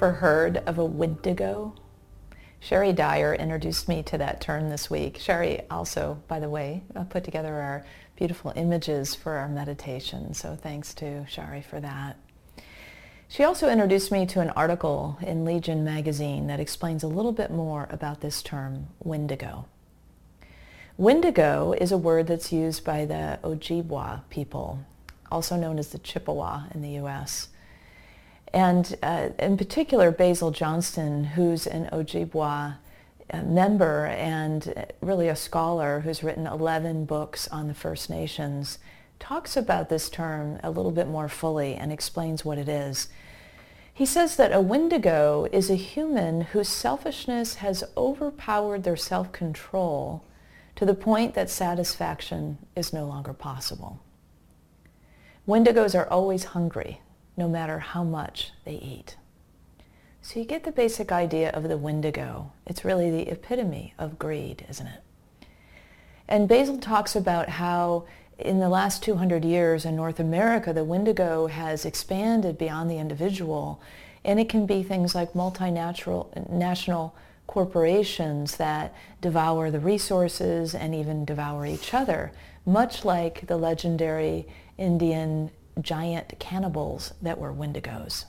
ever heard of a Wendigo? Sherry Dyer introduced me to that term this week. Sherry also, by the way, put together our beautiful images for our meditation, so thanks to Sherry for that. She also introduced me to an article in Legion magazine that explains a little bit more about this term, Wendigo. Wendigo is a word that's used by the Ojibwa people, also known as the Chippewa in the U.S. And in particular, Basil Johnston, who's an Ojibwa member and really a scholar who's written 11 books on the First Nations, talks about this term a little bit more fully and explains what it is. He says that a Wendigo is a human whose selfishness has overpowered their self-control to the point that satisfaction is no longer possible. Wendigos are always hungry, no matter how much they eat. So you get the basic idea of the Wendigo. It's really the epitome of greed, isn't it? And Basil talks about how in the last 200 years in North America, the Wendigo has expanded beyond the individual, and it can be things like multinational corporations that devour the resources and even devour each other, much like the legendary Indian giant cannibals that were Wendigos.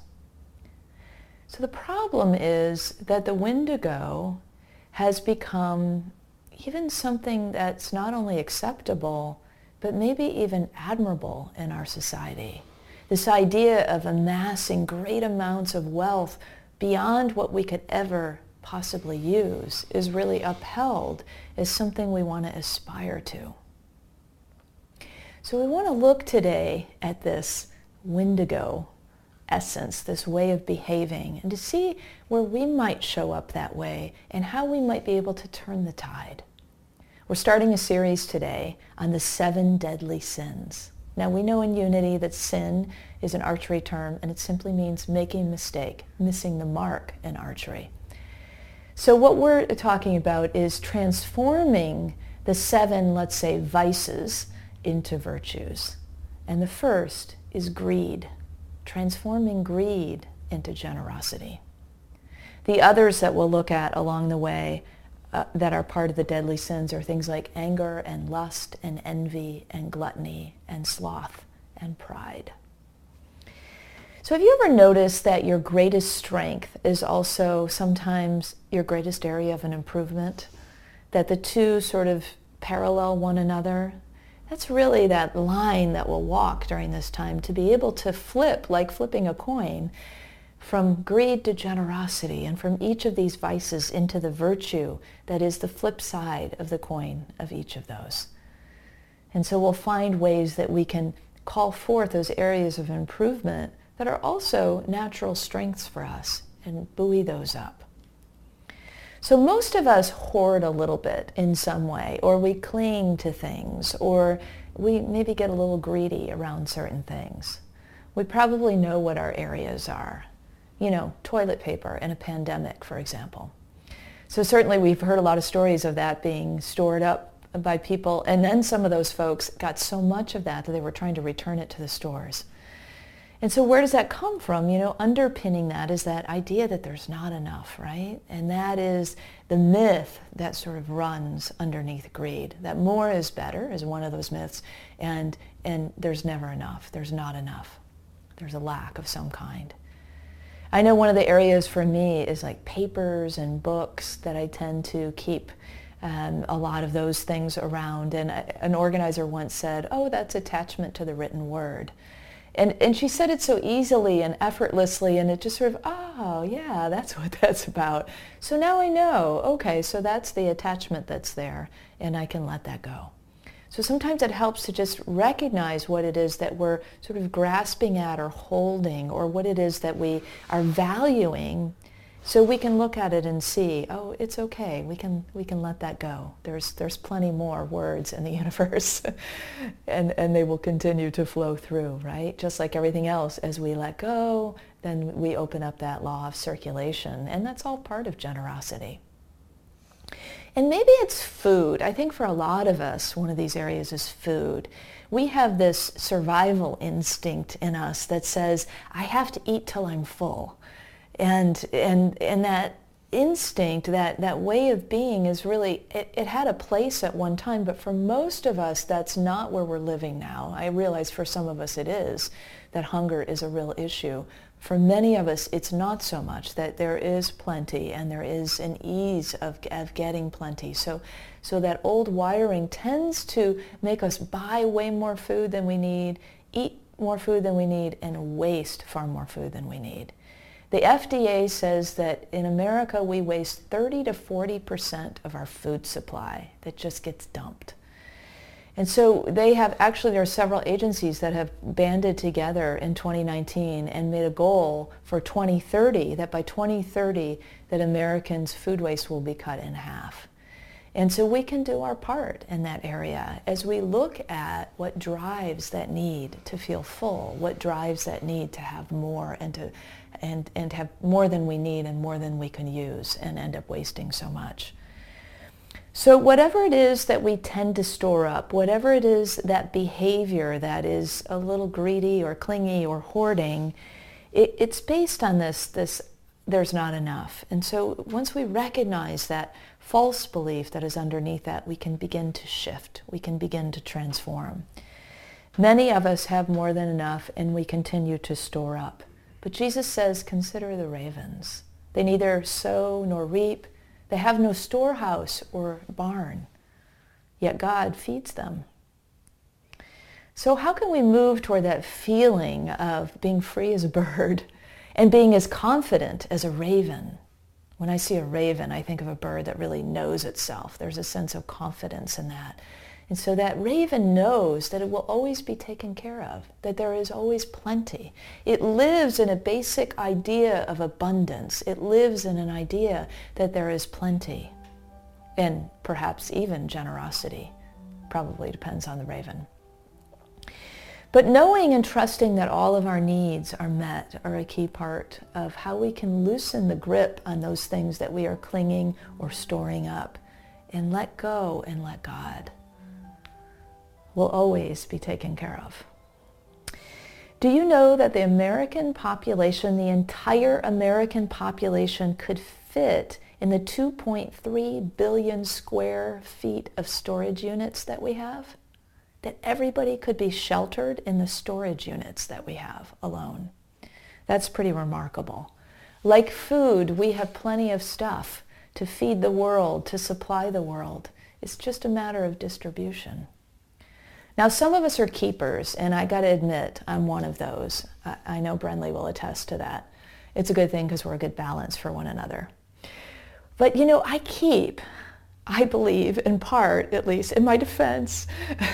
So the problem is that the Wendigo has become even something that's not only acceptable, but maybe even admirable in our society. This idea of amassing great amounts of wealth beyond what we could ever possibly use is really upheld as something we want to aspire to. So we want to look today at this Wendigo essence, this way of behaving, and to see where we might show up that way and how we might be able to turn the tide. We're starting a series today on the 7 deadly sins. Now we know in Unity that sin is an archery term, and it simply means making a mistake, missing the mark in archery. So what we're talking about is transforming the 7, let's say, vices into virtues. And the first is greed, transforming greed into generosity. The others that we'll look at along the way that are part of the deadly sins are things like anger and lust and envy and gluttony and sloth and pride. So have you ever noticed that your greatest strength is also sometimes your greatest area of an improvement? That the two sort of parallel one another? That's really that line that we'll walk during this time, to be able to flip, like flipping a coin, from greed to generosity, and from each of these vices into the virtue that is the flip side of the coin of each of those. And so we'll find ways that we can call forth those areas of improvement that are also natural strengths for us and buoy those up. So most of us hoard a little bit in some way, or we cling to things, or we maybe get a little greedy around certain things. We probably know what our areas are. You know, toilet paper in a pandemic, for example. So certainly we've heard a lot of stories of that being stored up by people, and then some of those folks got so much of that they were trying to return it to the stores. And so where does that come from? You know, underpinning that is that idea that there's not enough, right? And that is the myth that sort of runs underneath greed, that more is better is one of those myths, and there's never enough. There's not enough. There's a lack of some kind. I know one of the areas for me is like papers and books that I tend to keep a lot of those things around. And an organizer once said, oh, that's attachment to the written word. And she said it so easily and effortlessly, and it just sort of, oh, yeah, that's what that's about. So now I know, okay, so that's the attachment that's there, and I can let that go. So sometimes it helps to just recognize what it is that we're sort of grasping at or holding, or what it is that we are valuing, so we can look at it and see, oh, it's okay, we can let that go. There's plenty more words in the universe, and they will continue to flow through, right? Just like everything else, as we let go, then we open up that law of circulation, and that's all part of generosity. And maybe it's food. I think for a lot of us, one of these areas is food. We have this survival instinct in us that says, I have to eat till I'm full. And that instinct, that way of being is really, it had a place at one time, but for most of us, that's not where we're living now. I realize for some of us it is, that hunger is a real issue. For many of us, it's not so much, that there is plenty and there is an ease of getting plenty. So that old wiring tends to make us buy way more food than we need, eat more food than we need, and waste far more food than we need. The FDA says that in America we waste 30 to 40% of our food supply that just gets dumped. And so there are several agencies that have banded together in 2019 and made a goal for 2030, that by 2030 that Americans' food waste will be cut in half. And so we can do our part in that area as we look at what drives that need to feel full, what drives that need to have more and have more than we need and more than we can use and end up wasting so much. So whatever it is that we tend to store up, whatever it is, that behavior that is a little greedy or clingy or hoarding, it's based on this there's not enough. And so once we recognize that false belief that is underneath that, we can begin to shift. We can begin to transform. Many of us have more than enough and we continue to store up. But Jesus says, consider the ravens. They neither sow nor reap. They have no storehouse or barn, yet God feeds them. So how can we move toward that feeling of being free as a bird and being as confident as a raven? When I see a raven, I think of a bird that really knows itself. There's a sense of confidence in that. And so that raven knows that it will always be taken care of, that there is always plenty. It lives in a basic idea of abundance. It lives in an idea that there is plenty and perhaps even generosity. Probably depends on the raven. But knowing and trusting that all of our needs are met are a key part of how we can loosen the grip on those things that we are clinging or storing up and let go and let God. Will always be taken care of. Do you know that the American population, the entire American population, could fit in the 2.3 billion square feet of storage units that we have? That everybody could be sheltered in the storage units that we have alone. That's pretty remarkable. Like food, we have plenty of stuff to feed the world, to supply the world. It's just a matter of distribution. Now, some of us are keepers, and I got to admit, I'm one of those. I know Brenly will attest to that. It's a good thing because we're a good balance for one another. But, I believe, in part, at least, in my defense,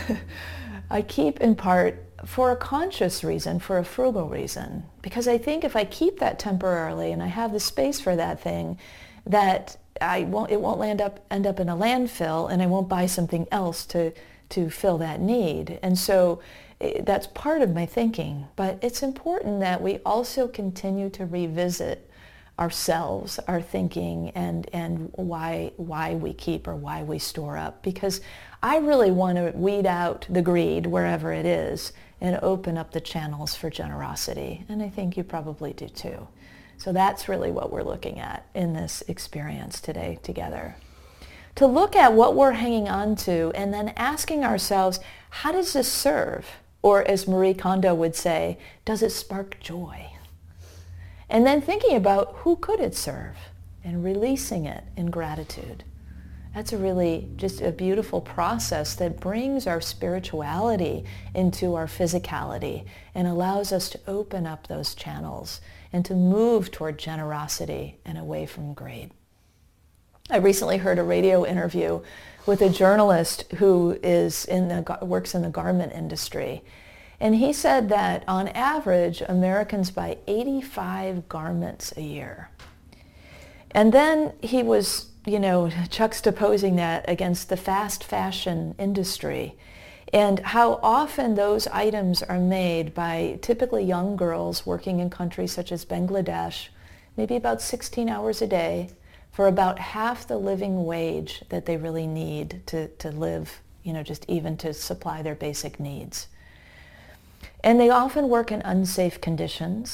I keep in part for a conscious reason, for a frugal reason. Because I think if I keep that temporarily and I have the space for that thing, that it won't end up in a landfill, and I won't buy something else to fill that need. And so that's part of my thinking. But it's important that we also continue to revisit ourselves, our thinking, and why we keep or why we store up. Because I really want to weed out the greed wherever it is and open up the channels for generosity. And I think you probably do too. So that's really what we're looking at in this experience today together. To look at what we're hanging on to and then asking ourselves, how does this serve? Or as Marie Kondo would say, does it spark joy? And then thinking about who could it serve and releasing it in gratitude. That's just a beautiful process that brings our spirituality into our physicality and allows us to open up those channels and to move toward generosity and away from greed. I recently heard a radio interview with a journalist who works in the garment industry. And he said that on average, Americans buy 85 garments a year. And then he was, juxtaposing that against the fast fashion industry and how often those items are made by typically young girls working in countries such as Bangladesh, maybe about 16 hours a day, for about half the living wage that they really need to live, just even to supply their basic needs. And they often work in unsafe conditions.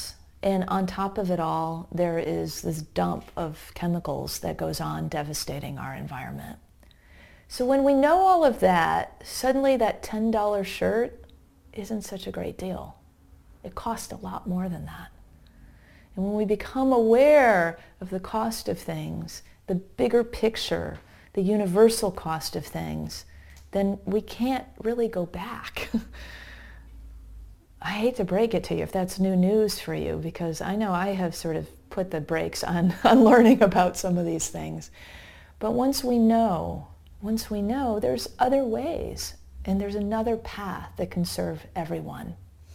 And on top of it all, there is this dump of chemicals that goes on devastating our environment. So when we know all of that, suddenly that $10 shirt isn't such a great deal. It costs a lot more than that. And when we become aware of the cost of things, the bigger picture, the universal cost of things, then we can't really go back. I hate to break it to you if that's new news for you, because I know I have sort of put the brakes on learning about some of these things. But once we know, there's other ways, and there's another path that can serve everyone.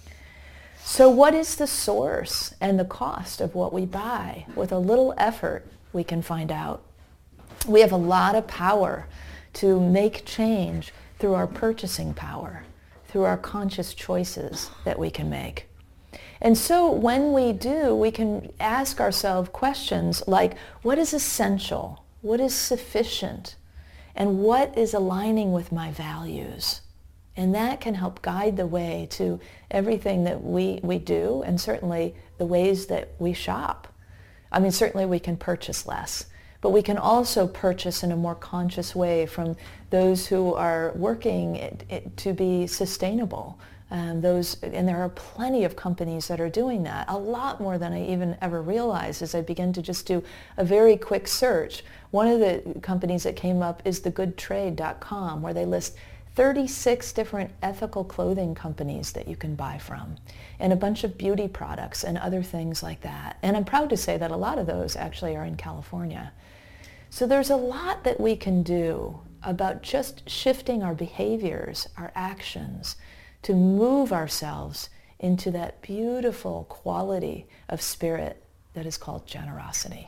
So what is the source and the cost of what we buy? With a little effort, we can find out. We have a lot of power to make change through our purchasing power, through our conscious choices that we can make. And so when we do, we can ask ourselves questions like, what is essential? What is sufficient? And what is aligning with my values? And that can help guide the way to everything that we do, and certainly the ways that we shop. I mean, certainly we can purchase less, but we can also purchase in a more conscious way from those who are working to be sustainable. And there are plenty of companies that are doing that, a lot more than I even ever realized as I began to just do a very quick search. One of the companies that came up is thegoodtrade.com, where they list 36 different ethical clothing companies that you can buy from, and a bunch of beauty products and other things like that. And I'm proud to say that a lot of those actually are in California. So there's a lot that we can do about just shifting our behaviors, our actions, to move ourselves into that beautiful quality of spirit that is called generosity.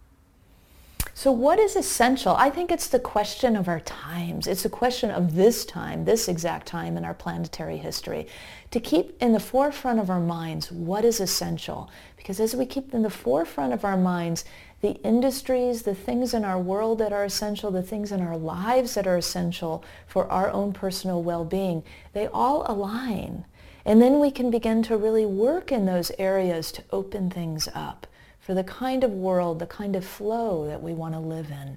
So what is essential? I think it's the question of our times. It's a question of this time, this exact time in our planetary history, to keep in the forefront of our minds what is essential. Because as we keep in the forefront of our minds the industries, the things in our world that are essential, the things in our lives that are essential for our own personal well-being, they all align. And then we can begin to really work in those areas to open things up for the kind of world, the kind of flow that we want to live in.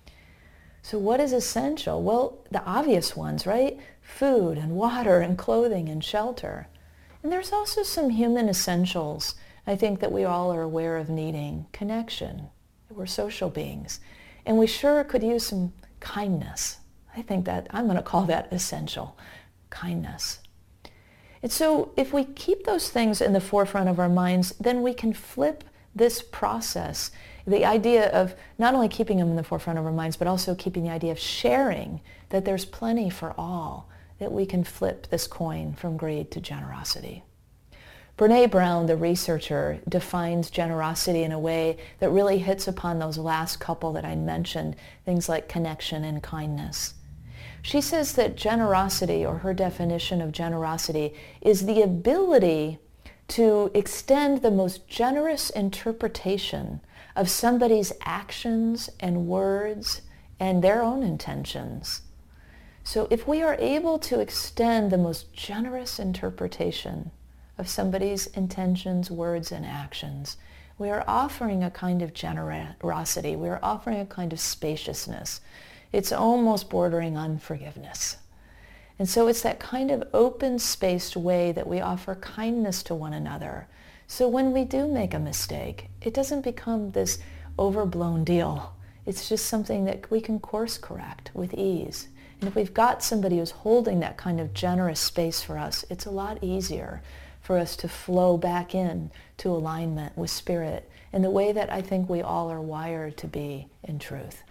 So what is essential? Well, the obvious ones, right? Food and water and clothing and shelter. And there's also some human essentials, I think, that we all are aware of needing. Connection. We're social beings. And we sure could use some kindness. I think that I'm going to call that essential. Kindness. And so if we keep those things in the forefront of our minds, then we can flip this process, the idea of not only keeping them in the forefront of our minds, but also keeping the idea of sharing, that there's plenty for all, that we can flip this coin from greed to generosity. Brene Brown, the researcher, defines generosity in a way that really hits upon those last couple that I mentioned, things like connection and kindness. She says that generosity, or her definition of generosity, is the ability to extend the most generous interpretation of somebody's actions and words and their own intentions. So if we are able to extend the most generous interpretation of somebody's intentions, words, and actions, we are offering a kind of generosity. We are offering a kind of spaciousness. It's almost bordering on forgiveness. And so it's that kind of open-spaced way that we offer kindness to one another. So when we do make a mistake, it doesn't become this overblown deal. It's just something that we can course correct with ease. And if we've got somebody who's holding that kind of generous space for us, it's a lot easier for us to flow back in to alignment with spirit in the way that I think we all are wired to be in truth.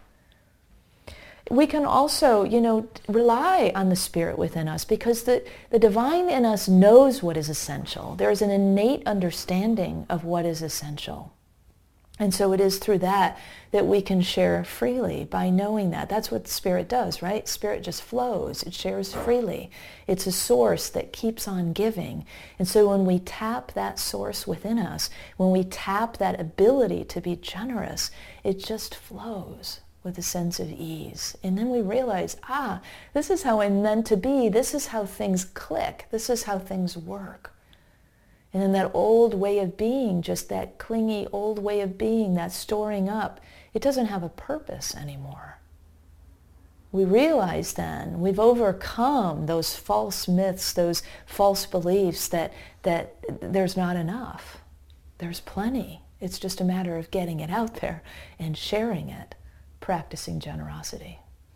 We can also, rely on the spirit within us, because the divine in us knows what is essential. There is an innate understanding of what is essential. And so it is through that we can share freely, by knowing that. That's what spirit does, right? Spirit just flows. It shares freely. It's a source that keeps on giving. And so when we tap that source within us, when we tap that ability to be generous, it just flows with a sense of ease. And then we realize, this is how I'm meant to be. This is how things click. This is how things work. And then that old way of being, just that clingy old way of being, that storing up, it doesn't have a purpose anymore. We realize then we've overcome those false myths, those false beliefs that there's not enough. There's plenty. It's just a matter of getting it out there and sharing it, practicing generosity.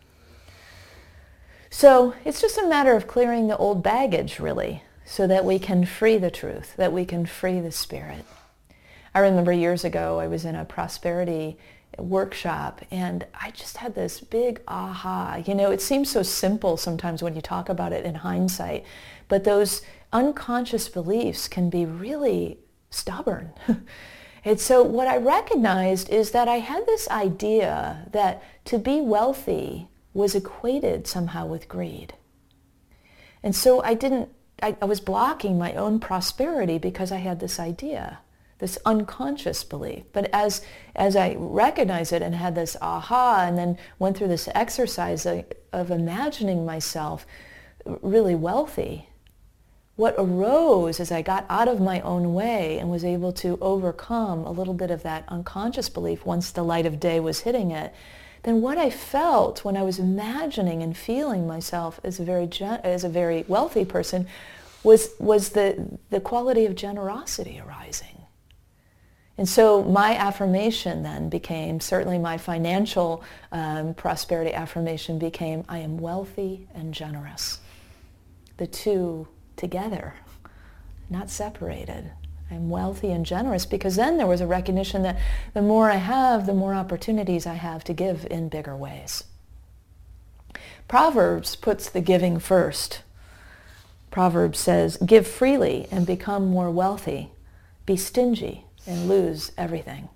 So it's just a matter of clearing the old baggage, really, so that we can free the truth, that we can free the spirit. I remember years ago I was in a prosperity workshop and I just had this big aha. You know, it seems so simple sometimes when you talk about it in hindsight, but those unconscious beliefs can be really stubborn. And so what I recognized is that I had this idea that to be wealthy was equated somehow with greed. And so I was blocking my own prosperity because I had this idea, this unconscious belief. But as I recognized it and had this aha and then went through this exercise of imagining myself really wealthy, what arose as I got out of my own way and was able to overcome a little bit of that unconscious belief once the light of day was hitting it, then what I felt when I was imagining and feeling myself as a very wealthy person was the quality of generosity arising. And so my affirmation then became, certainly my financial prosperity affirmation became, I am wealthy and generous. The two together, not separated. I'm wealthy and generous, because then there was a recognition that the more I have, the more opportunities I have to give in bigger ways. Proverbs puts the giving first. Proverbs says, give freely and become more wealthy. Be stingy and lose everything.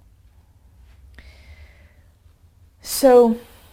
So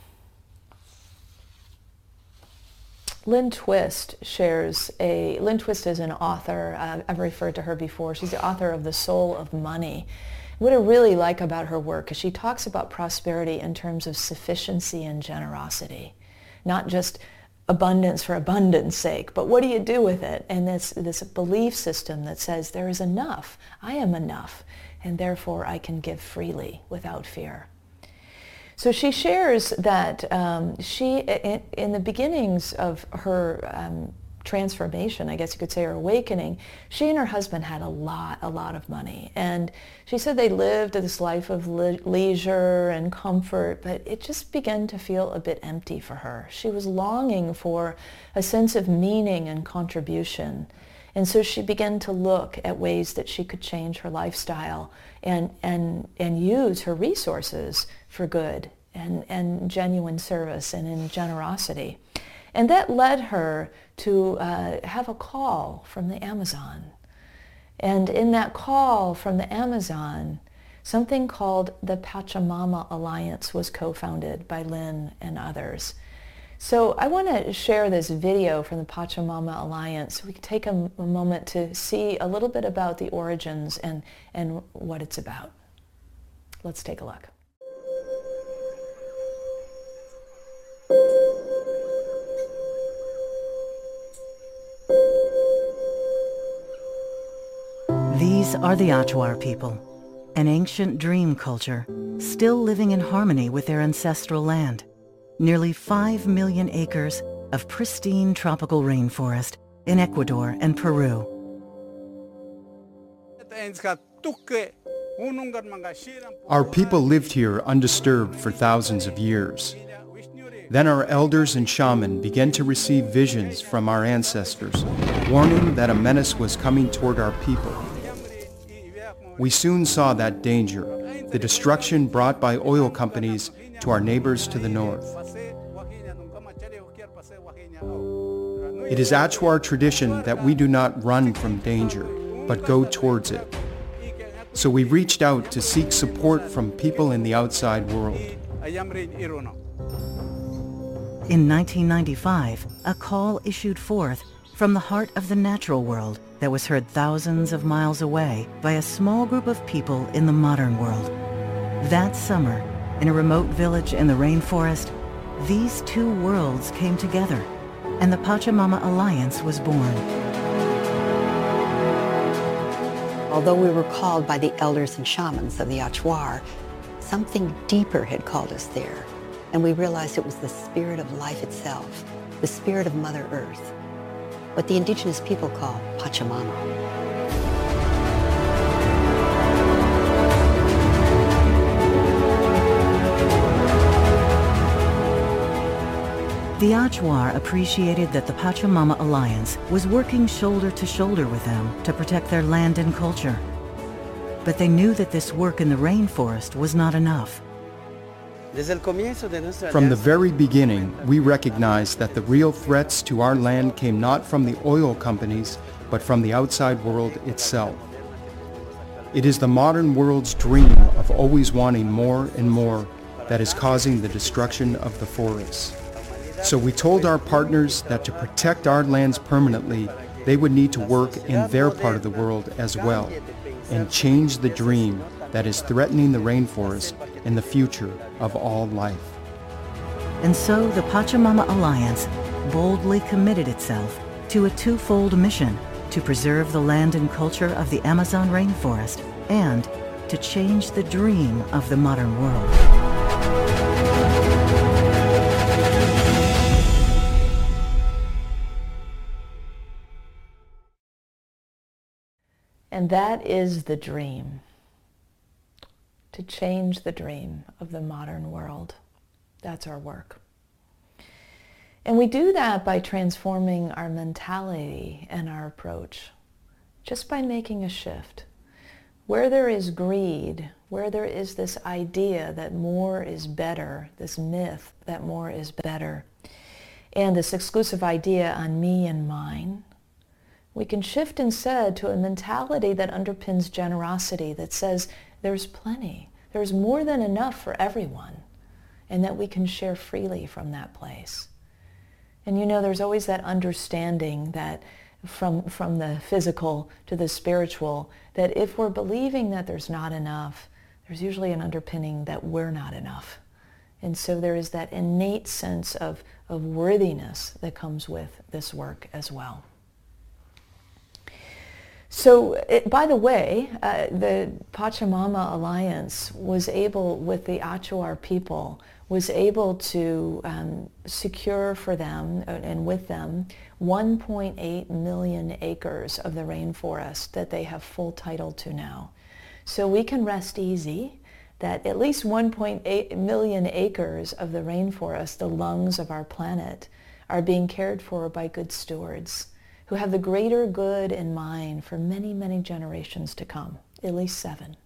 Lynn Twist is an author. I've referred to her before. She's the author of The Soul of Money. What I really like about her work is she talks about prosperity in terms of sufficiency and generosity, not just abundance for abundance sake, but what do you do with it? And this belief system that says there is enough, I am enough, and therefore I can give freely without fear. So she shares that she, in the beginnings of her transformation, I guess you could say, or awakening, she and her husband had a lot of money. And she said they lived this life of leisure and comfort, but it just began to feel a bit empty for her. She was longing for a sense of meaning and contribution. And so she began to look at ways that she could change her lifestyle and use her resources for good and genuine service and in generosity. And that led her to have a call from the Amazon. And in that call from the Amazon, something called the Pachamama Alliance was co-founded by Lynn and others. So I want to share this video from the Pachamama Alliance. We can take a moment to see a little bit about the origins and what it's about. Let's take a look. These are the Achuar people, an ancient dream culture, still living in harmony with their ancestral land. Nearly 5 million acres of pristine tropical rainforest in Ecuador and Peru. Our people lived here undisturbed for thousands of years. Then our elders and shaman began to receive visions from our ancestors, warning that a menace was coming toward our people. We soon saw that danger, the destruction brought by oil companies to our neighbors to the north. It is Achuar tradition that we do not run from danger, but go towards it. So we reached out to seek support from people in the outside world. In 1995, a call issued forth from the heart of the natural world that was heard thousands of miles away by a small group of people in the modern world. That summer, in a remote village in the rainforest, these two worlds came together, and the Pachamama Alliance was born. Although we were called by the elders and shamans of the Achuar, something deeper had called us there, and we realized it was the spirit of life itself, the spirit of Mother Earth, what the indigenous people call Pachamama. The Achuar appreciated that the Pachamama Alliance was working shoulder to shoulder with them to protect their land and culture. But they knew that this work in the rainforest was not enough. From the very beginning, we recognized that the real threats to our land came not from the oil companies, but from the outside world itself. It is the modern world's dream of always wanting more and more that is causing the destruction of the forests. So we told our partners that to protect our lands permanently, they would need to work in their part of the world as well and change the dream that is threatening the rainforest and the future of all life. And so the Pachamama Alliance boldly committed itself to a twofold mission: to preserve the land and culture of the Amazon rainforest and to change the dream of the modern world. And that is the dream, to change the dream of the modern world. That's our work. And we do that by transforming our mentality and our approach, just by making a shift. Where there is greed, where there is this idea that more is better, this myth that more is better, and this exclusive idea on me and mine, we can shift instead to a mentality that underpins generosity, that says there's plenty, there's more than enough for everyone, and that we can share freely from that place. And you know, there's always that understanding that from the physical to the spiritual, that if we're believing that there's not enough, there's usually an underpinning that we're not enough. And so there is that innate sense of worthiness that comes with this work as well. So, by the way, the Pachamama Alliance was able, with the Achuar people, was able to secure for them and with them 1.8 million acres of the rainforest that they have full title to now. So we can rest easy that at least 1.8 million acres of the rainforest, the lungs of our planet, are being cared for by good stewards who have the greater good in mind for many, many generations to come, at least 7.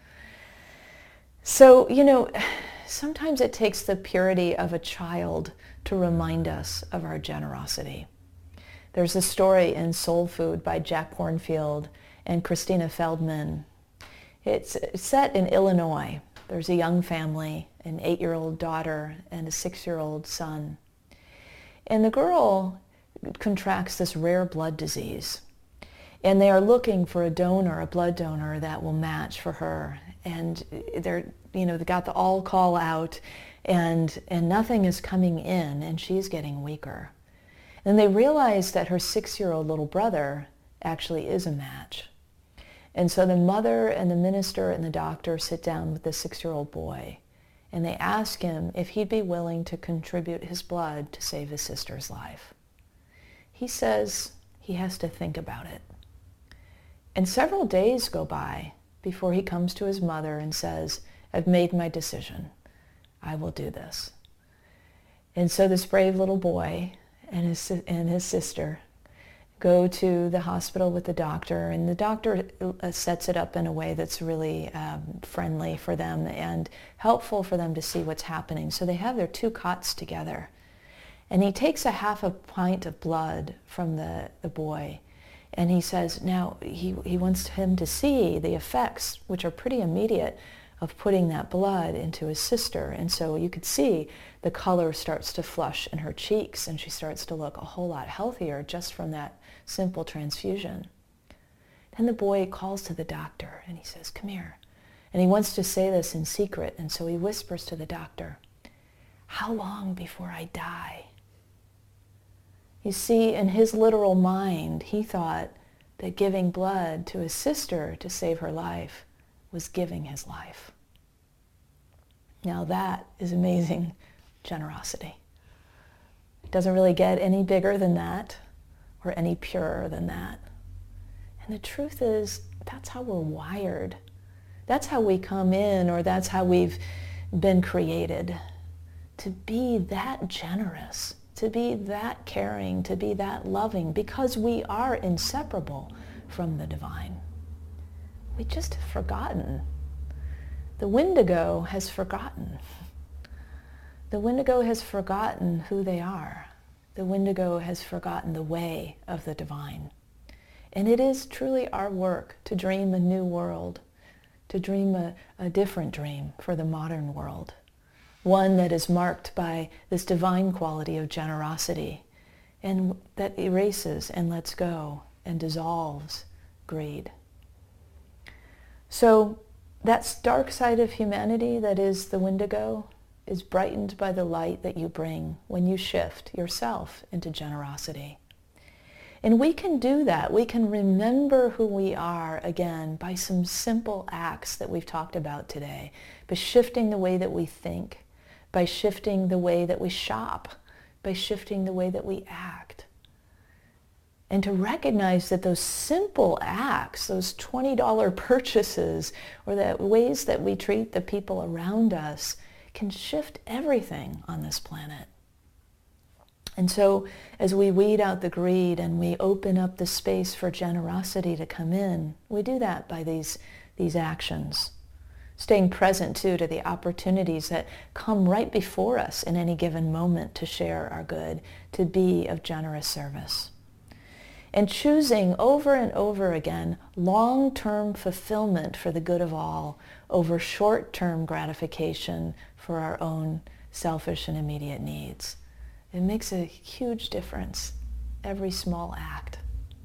So, you know, sometimes it takes the purity of a child to remind us of our generosity. There's a story in Soul Food by Jack Kornfield and Christina Feldman. It's set in Illinois. There's a young family, an 8-year-old daughter and a 6-year-old son. And the girl contracts this rare blood disease, and they are looking for a blood donor that will match for her. And they're, you know, they got the all call out, and nothing is coming in, and she's getting weaker. And they realize that her 6-year-old little brother actually is a match. And so the mother and the minister and the doctor sit down with the 6-year-old boy, and they ask him if he'd be willing to contribute his blood to save his sister's life. He says he has to think about it. And several days go by before he comes to his mother and says, I've made my decision. I will do this. And so this brave little boy and his sister go to the hospital with the doctor, and the doctor sets it up in a way that's really friendly for them and helpful for them to see what's happening. So they have their 2 cots together. And he takes a half a pint of blood from the boy, and he says now he wants him to see the effects, which are pretty immediate, of putting that blood into his sister. And so you could see the color starts to flush in her cheeks, and she starts to look a whole lot healthier just from that simple transfusion. Then the boy calls to the doctor, and he says, come here. And he wants to say this in secret, and so he whispers to the doctor, how long before I die? You see, in his literal mind, he thought that giving blood to his sister to save her life was giving his life. Now that is amazing generosity. It doesn't really get any bigger than that or any purer than that. And the truth is, that's how we're wired. That's how we come in, or that's how we've been created, to be that generous, to be that caring, to be that loving, because we are inseparable from the divine. We just have forgotten. The Wendigo has forgotten. The Wendigo has forgotten who they are. The Wendigo has forgotten the way of the divine. And it is truly our work to dream a new world, to dream a different dream for the modern world, one that is marked by this divine quality of generosity, and that erases and lets go and dissolves greed. So that dark side of humanity that is the Wendigo is brightened by the light that you bring when you shift yourself into generosity. And we can do that. We can remember who we are again by some simple acts that we've talked about today, by shifting the way that we think, by shifting the way that we shop, by shifting the way that we act. And to recognize that those simple acts, those $20 purchases, or the ways that we treat the people around us can shift everything on this planet. And so as we weed out the greed and we open up the space for generosity to come in, we do that by these actions. Staying present, too, to the opportunities that come right before us in any given moment to share our good, to be of generous service. And choosing over and over again long-term fulfillment for the good of all over short-term gratification for our own selfish and immediate needs. It makes a huge difference, every small act.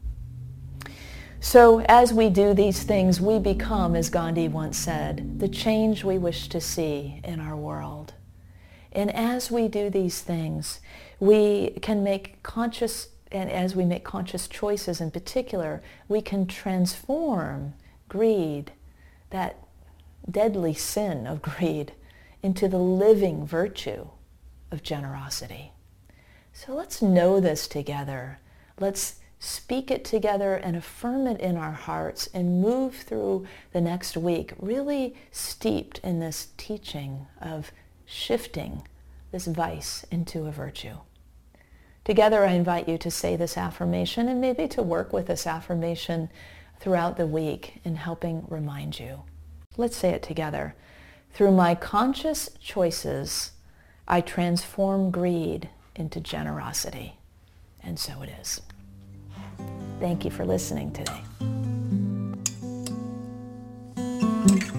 So as we do these things, we become, as Gandhi once said, the change we wish to see in our world. And as we do these things, we can make conscious, and as we make conscious choices in particular, we can transform greed, that deadly sin of greed, into the living virtue of generosity. So let's know this together. Let's speak it together and affirm it in our hearts and move through the next week really steeped in this teaching of shifting this vice into a virtue. Together, I invite you to say this affirmation and maybe to work with this affirmation throughout the week in helping remind you. Let's say it together. Through my conscious choices, I transform greed into generosity. And so it is. Thank you for listening today.